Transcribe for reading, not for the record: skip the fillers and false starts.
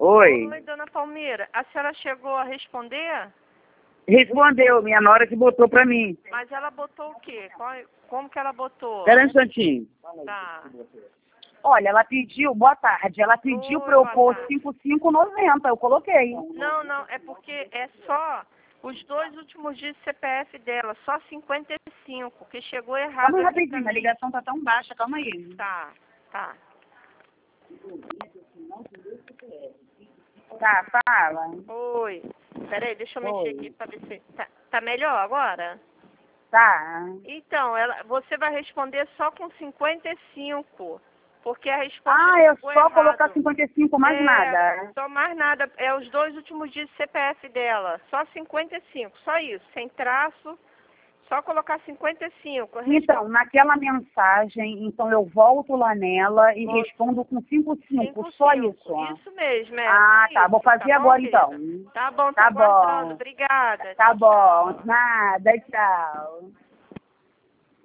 Oi. Oi, dona Palmeira. A senhora chegou a responder? Respondeu, minha nora que botou pra mim. Mas ela botou o quê? Como que ela botou? Espera um instantinho. Tá. Olha, ela pediu, boa tarde, ela pediu Oi, pra eu boa pôr tarde. 5590, eu coloquei. Não, é porque é só os 2 últimos dias de CPF dela, só 55, que chegou errado. Calma aí aqui pra rapidinho, a mim. ligação tá tão baixa, calma aí. Tá. Tá, fala. Oi. Peraí, deixa eu mexer Oi. aqui pra ver se... Tá melhor agora? Tá. Então, você vai responder só com 55, porque a resposta Eu ficou só errado. colocar 55, mais nada. Só mais nada, é os 2 últimos dias de CPF dela, só 55, só isso, sem traço, só colocar 55. Então, naquela mensagem, então eu volto lá nela e Volto. respondo com 55, 55. só isso. Isso mesmo, Ah, só tá, isso, vou fazer bom, agora querida? então. Tá bom, tô Tá aguardando, bom. obrigada. Tá Tchau, tchau. bom, nada, tchau.